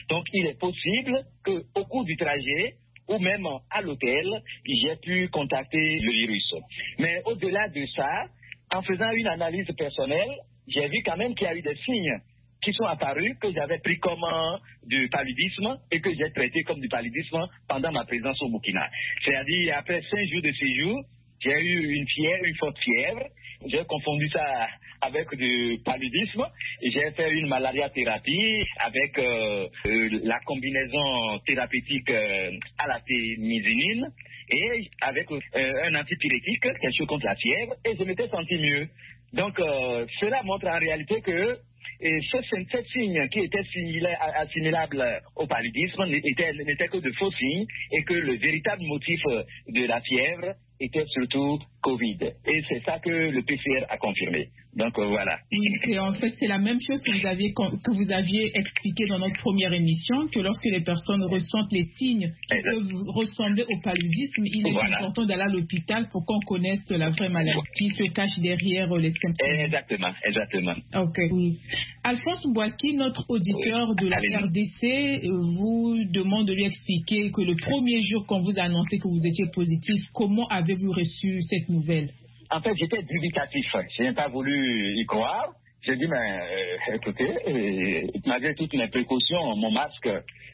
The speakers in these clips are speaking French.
Donc, il est possible qu'au cours du trajet, ou même à l'hôtel, j'ai pu contacter le virus. Mais au-delà de ça, en faisant une analyse personnelle, j'ai vu quand même qu'il y a eu des signes qui sont apparus que j'avais pris comme du paludisme et que j'ai traité comme du paludisme pendant ma présence au Burkina. C'est-à-dire, après 5 jours de séjour, j'ai eu une forte fièvre. J'ai confondu ça avec du paludisme. J'ai fait une malaria thérapie avec la combinaison thérapeutique à la pénicilline et avec un antipyrétique, quelque chose contre la fièvre, et je m'étais senti mieux. Donc, cela montre en réalité que ce signe qui était assimilable au paludisme n'était que de faux signes et que le véritable motif de la fièvre était surtout Covid. Et c'est ça que le PCR a confirmé. Donc voilà. Oui, et en fait, c'est la même chose que vous aviez expliqué dans notre première émission, que lorsque les personnes ressentent les signes qui peuvent ressembler au paludisme, il est important d'aller à l'hôpital pour qu'on connaisse la vraie maladie qui se cache derrière les symptômes. Exactement. Ok. Oui. Alphonse Bouaki, notre auditeur de la RDC, vous demande de lui expliquer que le premier jour qu'on vous a annoncé que vous étiez positif, comment avez-vous reçu cette nouvelle? En fait, j'étais dubitatif. Je n'ai pas voulu y croire. J'ai dit, mais écoutez, malgré toutes mes précautions, mon masque,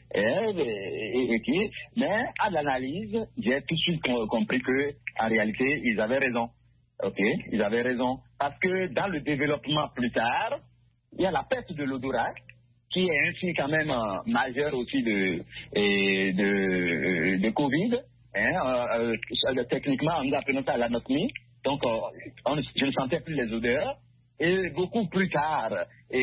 mais à l'analyse, j'ai tout de suite compris que, en réalité, ils avaient raison. Ok, ils avaient raison. Parce que dans le développement plus tard, il y a la perte de l'odorat, qui est un signe quand même majeur aussi de Covid. Techniquement, nous appelons ça l'anosmie. Donc, je ne sentais plus les odeurs. Et beaucoup plus tard, au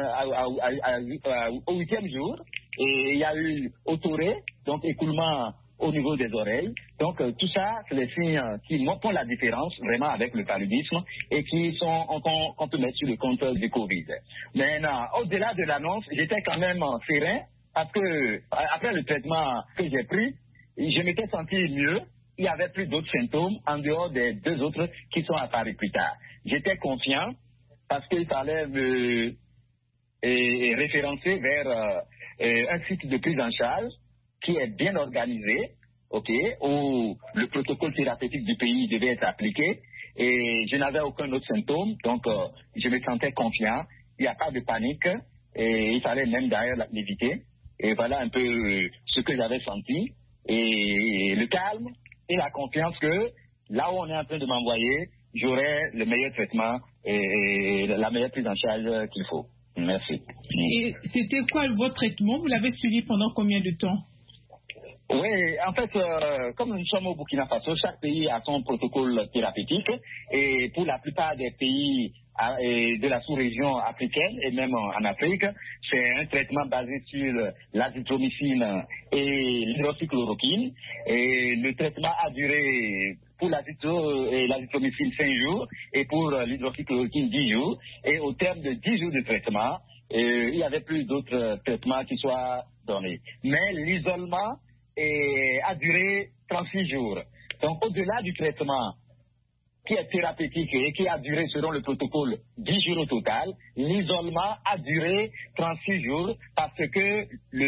8e jour, il y a eu autoré, donc écoulement au niveau des oreilles. Donc, tout ça, c'est les signes qui font la différence vraiment avec le paludisme et qui sont qu'on peut mettre sur le compte du Covid. Mais au-delà de l'annonce, j'étais quand même serein parce que après le traitement que j'ai pris, je m'étais senti mieux. Il n'y avait plus d'autres symptômes en dehors des 2 autres qui sont apparus plus tard. J'étais confiant parce qu'il fallait me référencer vers un site de prise en charge qui est bien organisé, où le protocole thérapeutique du pays devait être appliqué et je n'avais aucun autre symptôme, donc je me sentais confiant. Il n'y a pas de panique et il fallait même d'ailleurs l'éviter. Et voilà un peu ce que j'avais senti et le calme et la confiance que là où on est en train de m'envoyer, j'aurai le meilleur traitement et la meilleure prise en charge qu'il faut. Merci. Et c'était quoi votre traitement? Vous l'avez suivi pendant combien de temps? Oui, en fait, comme nous sommes au Burkina Faso, chaque pays a son protocole thérapeutique et pour la plupart des pays de la sous-région africaine et même en Afrique, c'est un traitement basé sur l'azithromycine et l'hydroxychloroquine. Et le traitement a duré pour l'azithromycine 5 jours et pour l'hydroxychloroquine 10 jours. Et au terme de 10 jours de traitement, il y avait plus d'autres traitements qui soient donnés. Mais l'isolement a duré 36 jours. Donc au-delà du traitement qui est thérapeutique et qui a duré selon le protocole 10 jours au total, l'isolement a duré 36 jours parce que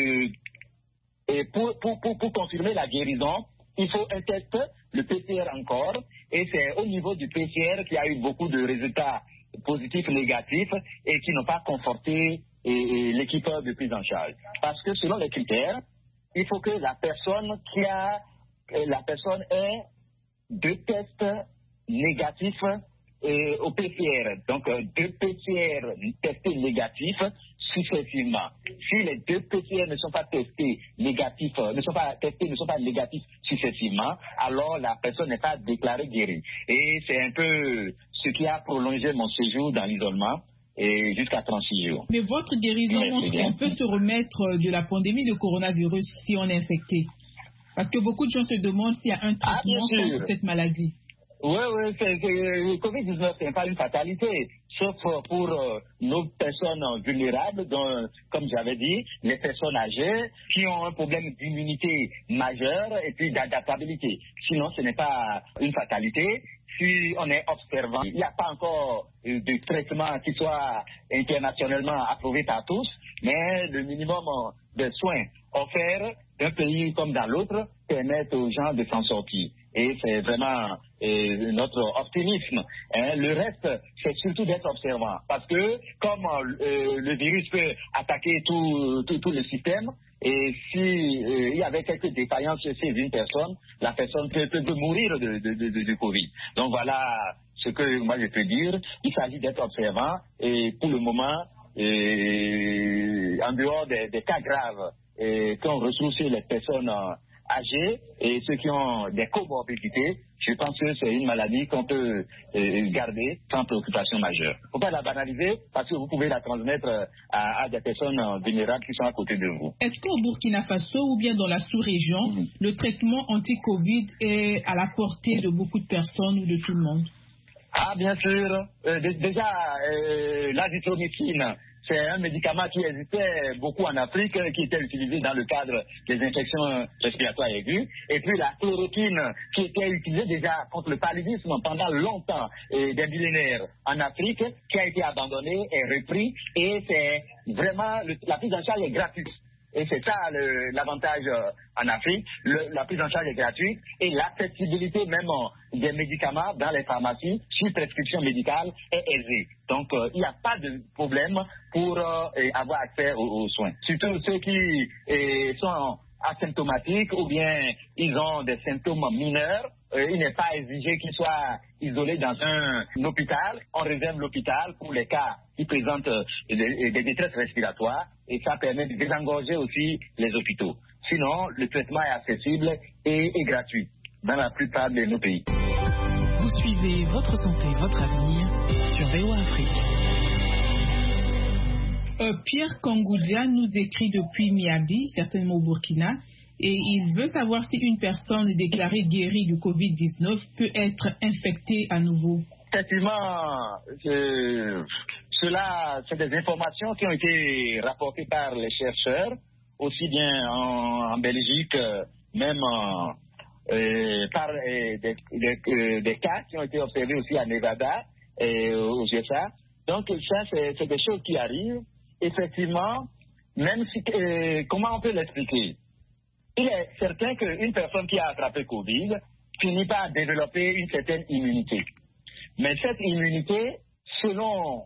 pour confirmer la guérison, il faut un test, le PCR encore, et c'est au niveau du PCR qu'il y a eu beaucoup de résultats positifs, négatifs et qui n'ont pas conforté l'équipe de prise en charge. Parce que selon les critères, il faut que la personne ait 2 tests négatifs au PCR. Donc 2 PCR testés négatifs successivement. Si les 2 PCR ne sont pas testés négatifs, ne sont pas négatifs successivement, alors la personne n'est pas déclarée guérie. Et c'est un peu ce qui a prolongé mon séjour dans l'isolement et jusqu'à 36 jours. Mais votre guérison montre qu'on peut se remettre de la pandémie de coronavirus si on est infecté. Parce que beaucoup de gens se demandent s'il y a un traitement contre cette maladie. Oui, le Covid-19 n'est pas une fatalité, sauf pour nos personnes vulnérables, dont, comme j'avais dit, les personnes âgées qui ont un problème d'immunité majeure et puis d'adaptabilité. Sinon, ce n'est pas une fatalité si on est observant, il n'y a pas encore de traitement qui soit internationalement approuvé par tous, mais le minimum de soins offerts d'un pays comme dans l'autre permettent aux gens de s'en sortir. Et c'est vraiment notre optimisme. Le reste, c'est surtout d'être observant. Parce que comme le virus peut attaquer tout le système, et s'il y avait quelques défaillances chez une personne, la personne peut mourir de Covid. Donc voilà ce que moi je peux dire. Il s'agit d'être observant et pour le moment, en dehors des cas graves qu'on retrouve chez les personnes âgés et ceux qui ont des comorbidités, je pense que c'est une maladie qu'on peut garder sans préoccupation majeure. Il ne faut pas la banaliser parce que vous pouvez la transmettre à des personnes vulnérables qui sont à côté de vous. Est-ce qu'au Burkina Faso ou bien dans la sous-région, le traitement anti-Covid est à la portée de beaucoup de personnes ou de tout le monde? Ah, bien sûr. Déjà, l'azithromycine, c'est un médicament qui existait beaucoup en Afrique, qui était utilisé dans le cadre des infections respiratoires aiguës. Et puis la chloroquine, qui était utilisée déjà contre le paludisme pendant longtemps, des millénaires en Afrique, qui a été abandonnée et repris. Et c'est vraiment, la prise en charge est gratuite. Et c'est ça l'avantage en Afrique. La prise en charge est gratuite et l'accessibilité même des médicaments dans les pharmacies sur prescription médicale est aisée. Donc il n'y a pas de problème pour avoir accès aux soins. Surtout ceux qui sont asymptomatiques ou bien ils ont des symptômes mineurs. Il n'est pas exigé qu'ils soient isolés dans un hôpital. On réserve l'hôpital pour les cas qui présentent des détresses respiratoires et ça permet de désengorger aussi les hôpitaux. Sinon, le traitement est accessible et gratuit dans la plupart de nos pays. Vous suivez Votre Santé, Votre Avenir sur VOA Afrique. Pierre Kangoudia nous écrit depuis Miabi, certainement au Burkina, et il veut savoir si une personne déclarée guérie du Covid-19 peut être infectée à nouveau. Effectivement, cela, c'est des informations qui ont été rapportées par les chercheurs, aussi bien en Belgique, même par des cas qui ont été observés aussi à Nevada et aux USA. Donc ça, c'est des choses qui arrivent. Effectivement, même si, comment on peut l'expliquer? Il est certain qu'une personne qui a attrapé Covid finit par développer une certaine immunité. Mais cette immunité, selon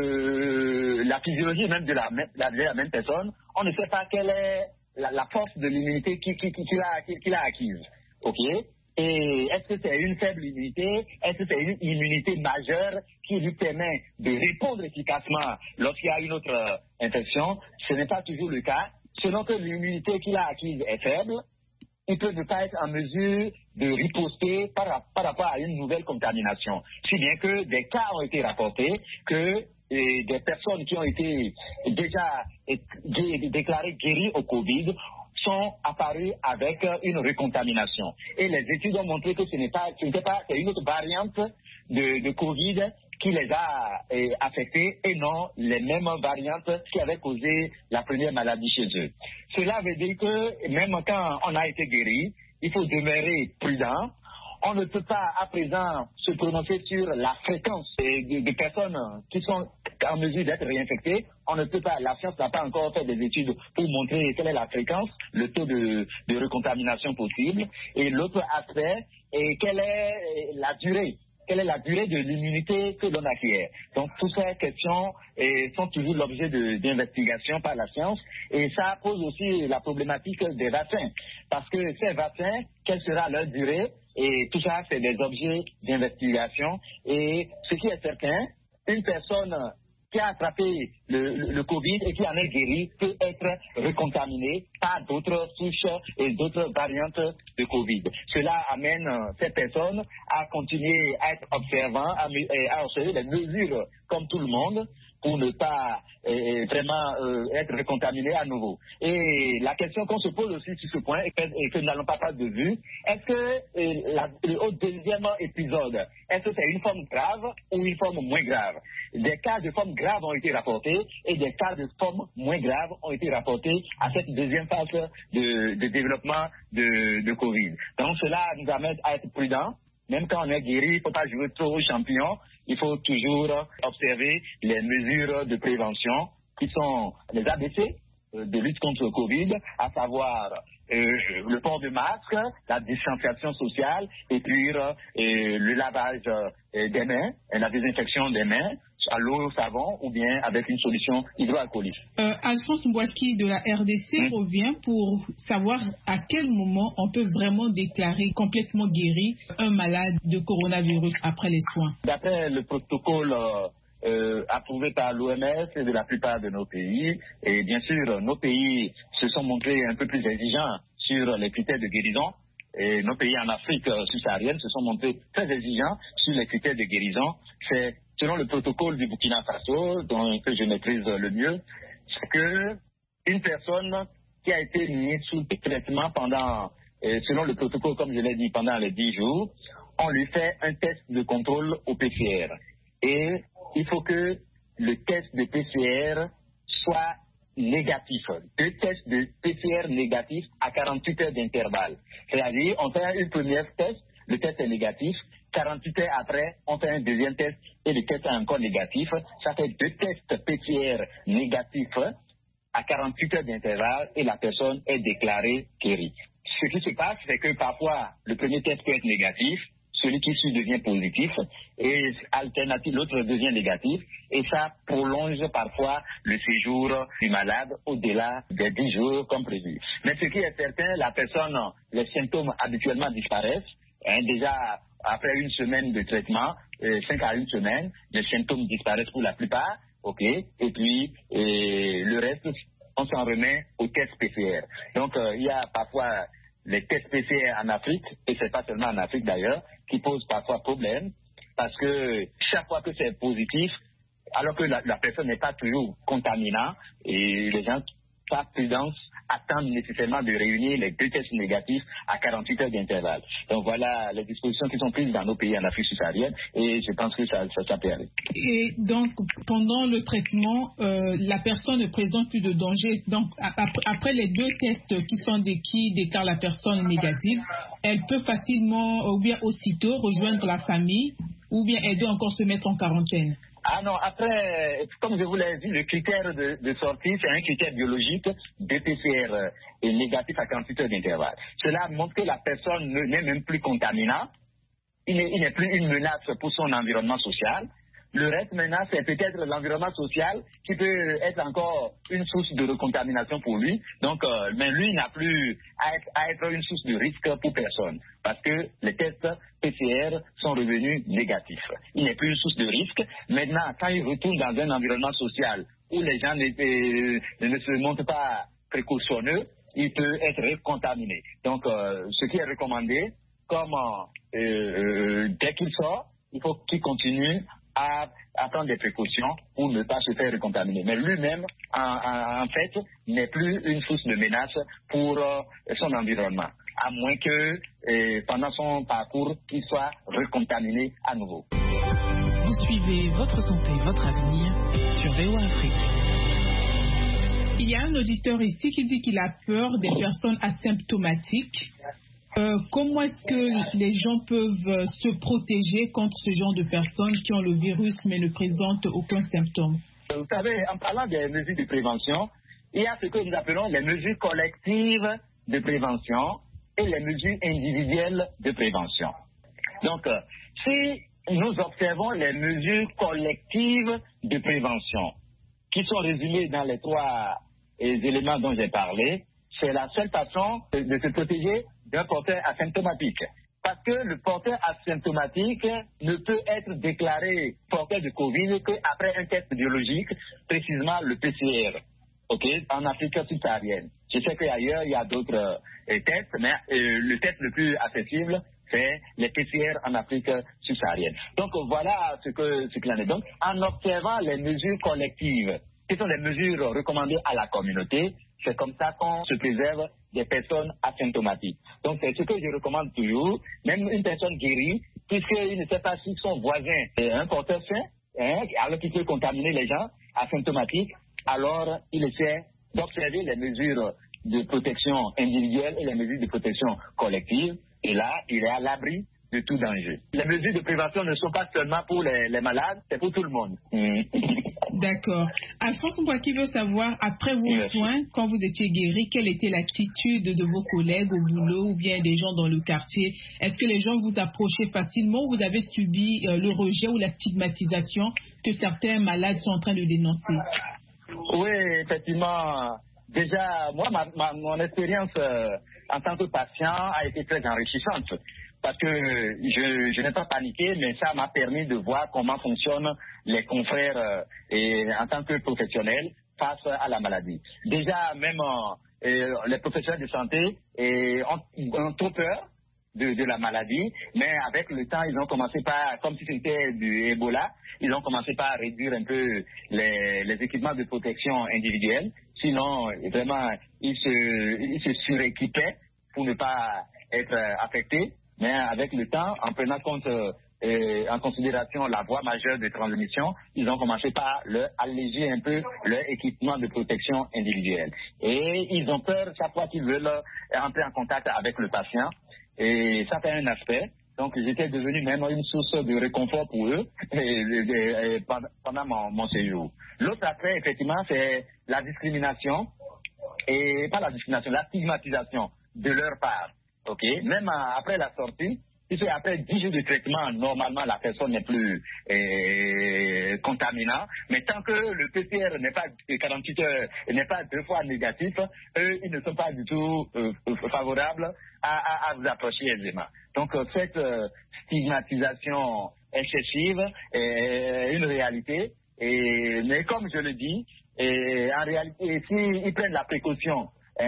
la physiologie même de la même personne, on ne sait pas quelle est la force de l'immunité qu'il a acquise. Ok? Et est-ce que c'est une faible immunité? Est-ce que c'est une immunité majeure qui lui permet de répondre efficacement lorsqu'il y a une autre infection? Ce n'est pas toujours le cas. Selon que l'immunité qu'il a acquise est faible, il peut ne pas être en mesure de riposter par rapport à une nouvelle contamination. Si bien que des cas ont été rapportés que des personnes qui ont été déjà déclarées guéries au Covid sont apparues avec une recontamination. Et les études ont montré que c'est une autre variante de Covid qui les a affectés et non les mêmes variantes qui avaient causé la première maladie chez eux. Cela veut dire que même quand on a été guéri, il faut demeurer prudent. On ne peut pas à présent se prononcer sur la fréquence de personnes qui sont en mesure d'être réinfectées. On ne peut pas, la science n'a pas encore fait des études pour montrer quelle est la fréquence, le taux de recontamination possible. Et l'autre aspect est quelle est la durée. Quelle est la durée de l'immunité que l'on acquiert? Donc, toutes ces questions sont toujours l'objet d'investigation par la science. Et ça pose aussi la problématique des vaccins. Parce que ces vaccins, quelle sera leur durée? Et tout ça, c'est des objets d'investigation. Et ce qui est certain, une personne qui a attrapé le Covid et qui en est guéri peut être recontaminée par d'autres souches et d'autres variantes de Covid. Cela amène ces personnes à continuer à être observants, à observer les mesures comme tout le monde pour ne pas vraiment être recontaminés à nouveau. Et la question qu'on se pose aussi sur ce point et que nous n'allons pas perdre de vue, est-ce que au deuxième épisode, est-ce que c'est une forme grave ou une forme moins grave? Des cas de forme grave ont été rapportés et des cas de forme moins grave ont été rapportés à cette deuxième phase de développement de Covid. Donc cela nous amène à être prudents, même quand on est guéri, il ne faut pas jouer trop au champion. Il faut toujours observer les mesures de prévention qui sont les ABC de lutte contre le Covid, à savoir le port de masque, la distanciation sociale et puis le lavage des mains, la désinfection des mains à l'eau, au savon ou bien avec une solution hydroalcoolique. Alphonse Mbouaki de la RDC revient pour savoir à quel moment on peut vraiment déclarer complètement guéri un malade de coronavirus après les soins. D'après le protocole approuvé par l'OMS et de la plupart de nos pays, et bien sûr nos pays se sont montrés un peu plus exigeants sur les critères de guérison. Et nos pays en Afrique subsaharienne se sont montrés très exigeants sur les critères de guérison. C'est selon le protocole du Burkina Faso, que je maîtrise le mieux, c'est que une personne qui a été mise sous traitement pendant, selon le protocole, comme je l'ai dit, pendant les 10 jours, on lui fait un test de contrôle au PCR. Et il faut que le test de PCR soit négatif. 2 tests de PCR négatifs à 48 heures d'intervalle. C'est-à-dire, on fait une première test, le test est négatif. 48 heures après, on fait un deuxième test et le test est encore négatif. Ça fait 2 tests PCR négatifs à 48 heures d'intervalle et la personne est déclarée guérie. Ce qui se passe, c'est que parfois, le premier test peut être négatif, celui qui suit devient positif et alternative, l'autre devient négatif et ça prolonge parfois le séjour du malade au-delà des 10 jours comme prévu. Mais ce qui est certain, la personne, les symptômes habituellement disparaissent. Déjà, après une semaine de traitement, 5 à 1 semaine, les symptômes disparaissent pour la plupart, ok, et puis le reste, on s'en remet au test PCR. Donc, il y a parfois les tests PCR en Afrique, et c'est pas seulement en Afrique d'ailleurs, qui posent parfois problème, parce que chaque fois que c'est positif, alors que la personne n'est pas toujours contaminante, et les gens, par prudence, attendent nécessairement de réunir les 2 tests négatifs à 48 heures d'intervalle. Donc voilà les dispositions qui sont prises dans nos pays en Afrique subsaharienne, et je pense que ça peut aller. Et donc, pendant le traitement, la personne ne présente plus de danger. Donc, après les 2 tests qui déclarent la personne négative, elle peut facilement, ou bien aussitôt, rejoindre la famille, ou bien elle doit encore se mettre en quarantaine. Ah non, après, comme je vous l'ai dit, le critère de sortie, c'est un critère biologique de PCR et négatif à 48 heures d'intervalle. Cela montre que la personne n'est même plus contaminante, il n'est plus une menace pour son environnement social. Le reste maintenant, c'est peut-être l'environnement social qui peut être encore une source de recontamination pour lui. Donc, mais lui n'a plus à être une source de risque pour personne. Parce que les tests PCR sont revenus négatifs. Il n'est plus une source de risque. Maintenant, quand il retourne dans un environnement social où les gens ne se montrent pas précautionneux, il peut être contaminé. Donc, ce qui est recommandé, comme dès qu'il sort, il faut qu'il continue à prendre des précautions pour ne pas se faire recontaminer. Mais lui-même, en fait, n'est plus une source de menace pour son environnement, à moins que pendant son parcours, il soit recontaminé à nouveau. Vous suivez Votre Santé, Votre Avenir sur VOA Afrique. Il y a un auditeur ici qui dit qu'il a peur des personnes asymptomatiques. Comment est-ce que les gens peuvent se protéger contre ce genre de personnes qui ont le virus mais ne présentent aucun symptôme? Vous savez, en parlant des mesures de prévention, il y a ce que nous appelons les mesures collectives de prévention et les mesures individuelles de prévention. Donc, si nous observons les mesures collectives de prévention, qui sont résumées dans les 3 éléments dont j'ai parlé, c'est la seule façon de se protéger d'un porteur asymptomatique. Parce que le porteur asymptomatique ne peut être déclaré porteur de Covid qu'après un test biologique, précisément le PCR, en Afrique subsaharienne. Je sais qu'ailleurs, il y a d'autres tests, mais le test le plus accessible, c'est les PCR en Afrique subsaharienne. Donc voilà ce qu'il en est. Donc, en observant les mesures collectives, qui sont les mesures recommandées à la communauté, c'est comme ça qu'on se préserve des personnes asymptomatiques. Donc, c'est ce que je recommande toujours. Même une personne guérie, puisqu'il ne sait pas si son voisin est un porteur sain, alors qu'il peut contaminer les gens asymptomatiques, alors il essaie d'observer les mesures de protection individuelle et les mesures de protection collective. Et là, il est à l'abri de tout danger. Les mesures de prévention ne sont pas seulement pour les malades, c'est pour tout le monde. D'accord. Alphonse Mbouaki veut savoir, après vos soins, quand vous étiez guéri, quelle était l'attitude de vos collègues au boulot ou bien des gens dans le quartier? Est-ce que les gens vous approchaient facilement ou vous avez subi le rejet ou la stigmatisation que certains malades sont en train de dénoncer? Oui, effectivement. Déjà, moi, mon expérience en tant que patient a été très enrichissante parce que je n'ai pas paniqué, mais ça m'a permis de voir comment fonctionnent les confrères en tant que professionnels face à la maladie. Déjà, même les professionnels de santé ont trop peur de la maladie, mais avec le temps, ils ont commencé par, comme si c'était du Ebola, ils ont commencé par réduire un peu les équipements de protection individuelle. Sinon, vraiment, ils se suréquipaient pour ne pas être affectés. Mais avec le temps, en prenant compte en considération la voie majeure de transmission, ils ont commencé par alléger un peu leur équipement de protection individuelle. Et ils ont peur chaque fois qu'ils veulent entrer en contact avec le patient. Et ça fait un aspect. Donc, j'étais devenu même une source de réconfort pour eux pendant mon séjour. L'autre aspect, effectivement, c'est la discrimination. Et pas la discrimination, la stigmatisation de leur part. Ok, même après la sortie, puisque après 10 jours de traitement, normalement la personne n'est plus contaminante, mais tant que le PCR n'est pas 48 heures, n'est pas 2 fois négatif, eux, ils ne sont pas du tout favorables à vous approcher aisément. Donc cette stigmatisation excessive est une réalité, mais comme je le dis, en réalité, s'ils prennent la précaution,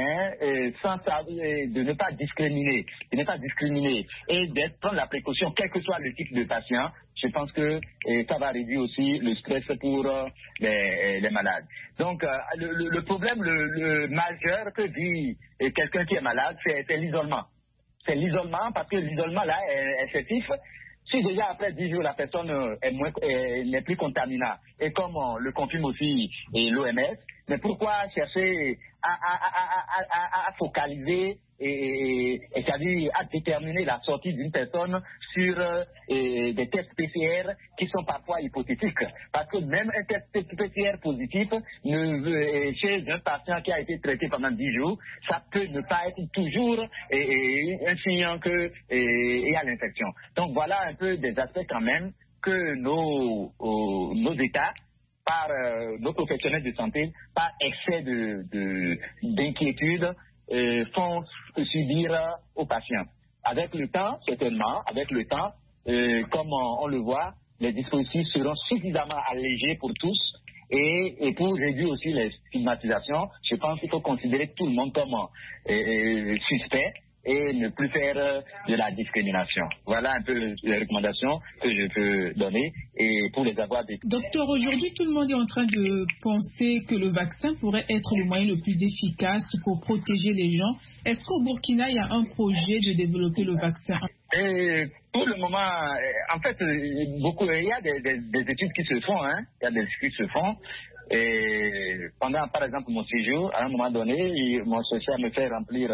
de ne pas discriminer, et d'être prendre la précaution, quel que soit le type de patient, je pense que ça va réduire aussi le stress pour les malades. Donc, le problème le majeur que vit quelqu'un qui est malade, c'est l'isolement. C'est l'isolement parce que l'isolement là est effectif. Si déjà après 10 jours la personne n'est plus contaminante, et comme le confirme aussi l'OMS, mais pourquoi chercher à focaliser c'est-à-dire à déterminer la sortie d'une personne sur des tests PCR qui sont parfois hypothétiques? Parce que même un test PCR positif chez un patient qui a été traité pendant 10 jours, ça peut ne pas être toujours un signe qu'il y a l'infection. Donc voilà un peu des aspects quand même que nos États, par nos professionnels de santé, par excès d'inquiétude, font subir aux patients. Avec le temps, certainement, comme on le voit, les dispositifs seront suffisamment allégés pour tous et pour réduire aussi les stigmatisations. Je pense qu'il faut considérer tout le monde comme suspect et ne plus faire de la discrimination. Voilà un peu les recommandations que je peux donner et pour les avoir des... Docteur, aujourd'hui, tout le monde est en train de penser que le vaccin pourrait être le moyen le plus efficace pour protéger les gens. Est-ce qu'au Burkina, il y a un projet de développer le vaccin? Pour le moment, en fait, il y a des études qui se font, il y a des études qui se font. Et pendant, par exemple, mon séjour, à un moment donné, ils m'ont cherché à me faire remplir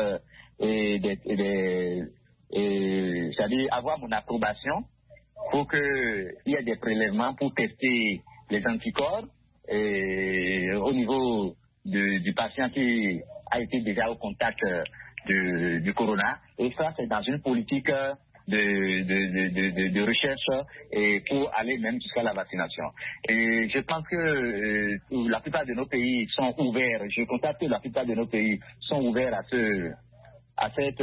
c'est-à-dire avoir mon approbation pour qu'il y ait des prélèvements pour tester les anticorps au niveau du patient qui a été déjà au contact du corona. Et ça, c'est dans une politique de recherche et pour aller même jusqu'à la vaccination. Et je pense que la plupart de nos pays sont ouverts. Je constate que la plupart de nos pays sont ouverts à cette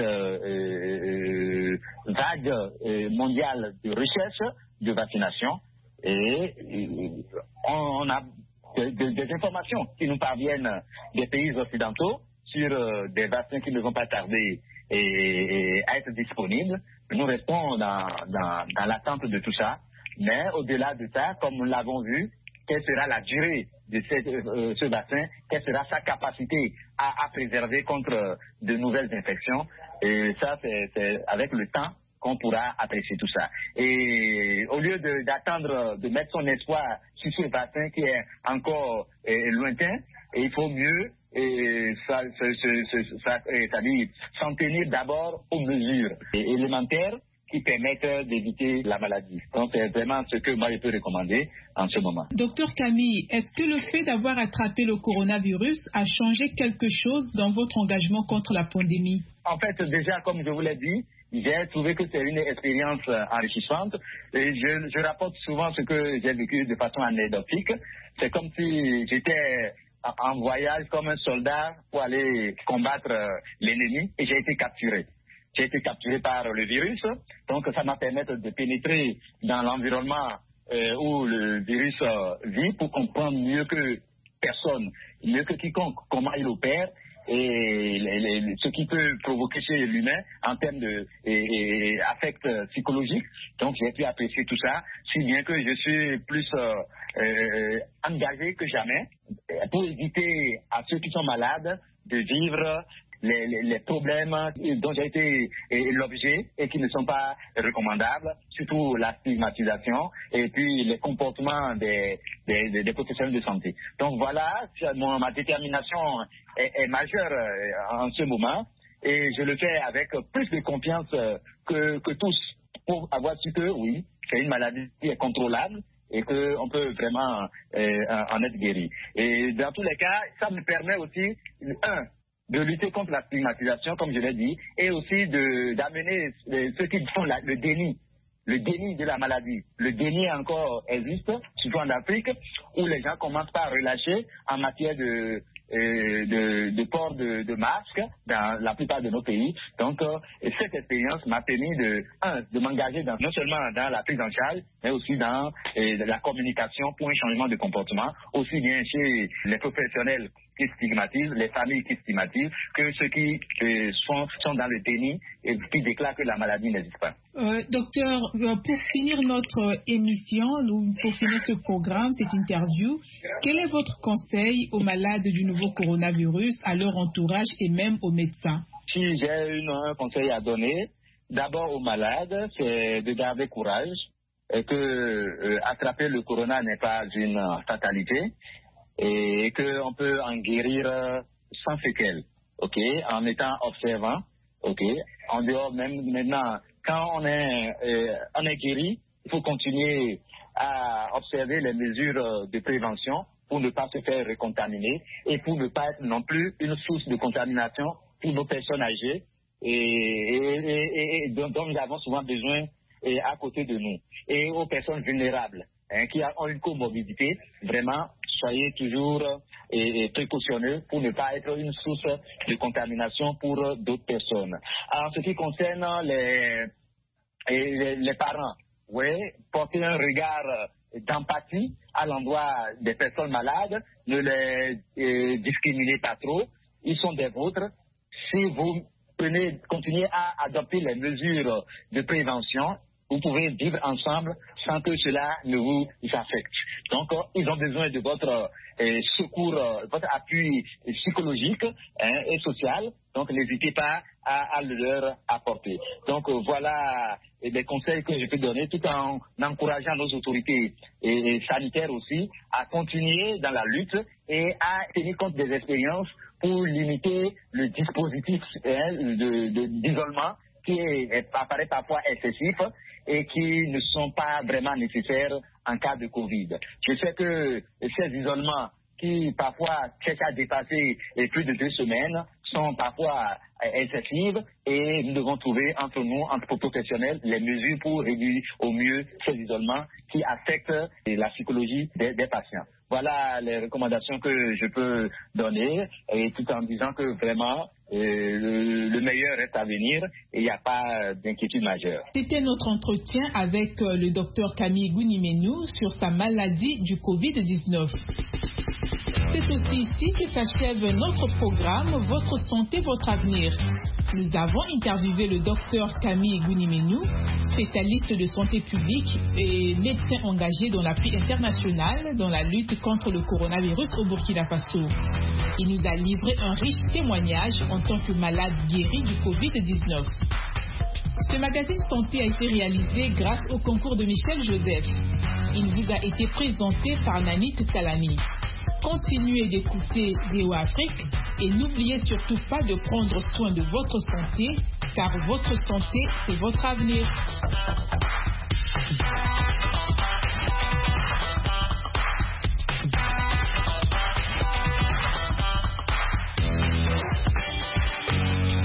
vague mondiale de recherche de vaccination. Et on a des informations qui nous parviennent des pays occidentaux sur des vaccins qui ne vont pas tarder à être disponibles. Nous restons dans l'attente de tout ça. Mais au-delà de ça, comme nous l'avons vu, quelle sera la durée de ce vaccin, quelle sera sa capacité à préserver contre de nouvelles infections. Et ça, c'est avec le temps qu'on pourra apprécier tout ça. Et au lieu d'attendre de mettre son espoir sur ce vaccin qui est encore lointain, il faut mieux c'est-à-dire s'en tenir d'abord aux mesures élémentaires qui permettent d'éviter la maladie. Donc, c'est vraiment ce que moi, je peux recommander en ce moment. Docteur Camille, est-ce que le fait d'avoir attrapé le coronavirus a changé quelque chose dans votre engagement contre la pandémie? En fait, déjà, comme je vous l'ai dit, j'ai trouvé que c'est une expérience enrichissante. Et je rapporte souvent ce que j'ai vécu de façon anecdotique. C'est comme si j'étais en voyage comme un soldat pour aller combattre l'ennemi et j'ai été capturé. J'ai été capturé par le virus, donc ça m'a permis de pénétrer dans l'environnement où le virus vit pour comprendre mieux que personne, mieux que quiconque, comment il opère et ce qui peut provoquer chez l'humain en termes d'affect psychologique. Donc j'ai pu apprécier tout ça, si bien que je suis plus engagé que jamais pour éviter à ceux qui sont malades de vivre les problèmes dont j'ai été l'objet et qui ne sont pas recommandables, surtout la stigmatisation et puis les comportements des professionnels de santé. Donc voilà, ma détermination est majeure en ce moment et je le fais avec plus de confiance que tous pour avoir su que oui, c'est une maladie qui est contrôlable et qu'on peut vraiment en être guéri. Et dans tous les cas, ça me permet aussi, de lutter contre la stigmatisation, comme je l'ai dit, et aussi d'amener ceux qui font le déni de la maladie. Le déni encore existe, surtout en Afrique, où les gens commencent par relâcher en matière de port de masques dans la plupart de nos pays. Donc, cette expérience m'a permis de m'engager non seulement dans la prise en charge, mais aussi dans la communication pour un changement de comportement, aussi bien chez les professionnels qui stigmatisent, les familles qui stigmatisent, que ceux qui sont dans le déni et qui déclarent que la maladie n'existe pas. Docteur, pour finir notre émission, pour finir ce programme, cette interview, quel est votre conseil aux malades du nouveau coronavirus, à leur entourage et même aux médecins? Si j'ai un conseil à donner, d'abord aux malades, c'est de garder courage et que attraper le corona n'est pas une fatalité et qu'on peut en guérir sans séquelles, ok, en étant observant, ok, en dehors même maintenant. Quand on est guéri, il faut continuer à observer les mesures de prévention pour ne pas se faire recontaminer et pour ne pas être non plus une source de contamination pour nos personnes âgées et dont nous avons souvent besoin à côté de nous. Et aux personnes vulnérables qui ont une comorbidité, vraiment, soyez toujours précautionneux pour ne pas être une source de contamination pour d'autres personnes. En ce qui concerne les parents, oui, portez un regard d'empathie à l'endroit des personnes malades, ne les discriminez pas trop, ils sont des vôtres. Si vous continuez à adopter les mesures de prévention, vous pouvez vivre ensemble sans que cela ne vous affecte. Donc, ils ont besoin de votre secours, votre appui psychologique et social. Donc, n'hésitez pas à leur apporter. Donc, voilà les conseils que je peux donner, tout en encourageant nos autorités sanitaires aussi à continuer dans la lutte et à tenir compte des expériences pour limiter le dispositif d'isolement qui apparaît parfois excessif et qui ne sont pas vraiment nécessaires en cas de Covid. Je sais que ces isolements qui parfois cherchent à dépasser plus de 2 semaines sont parfois excessives et nous devons trouver entre nous, entre professionnels, les mesures pour réduire au mieux ces isolements qui affectent la psychologie des patients. Voilà les recommandations que je peux donner, et tout en disant que vraiment le meilleur reste à venir et il n'y a pas d'inquiétude majeure. C'était notre entretien avec le docteur Camille Gounimenou sur sa maladie du Covid-19. C'est aussi ici que s'achève notre programme Votre santé, votre avenir. Nous avons interviewé le docteur Camille Gounimenou, spécialiste de santé publique et médecin engagé dans l'appui international dans la lutte contre le coronavirus au Burkina Faso. Il nous a livré un riche témoignage en tant que malade guéri du Covid-19. Ce magazine santé a été réalisé grâce au concours de Michel Joseph. Il vous a été présenté par Nanit Talani. Continuez d'écouter VOA Afrique et n'oubliez surtout pas de prendre soin de votre santé car votre santé, c'est votre avenir.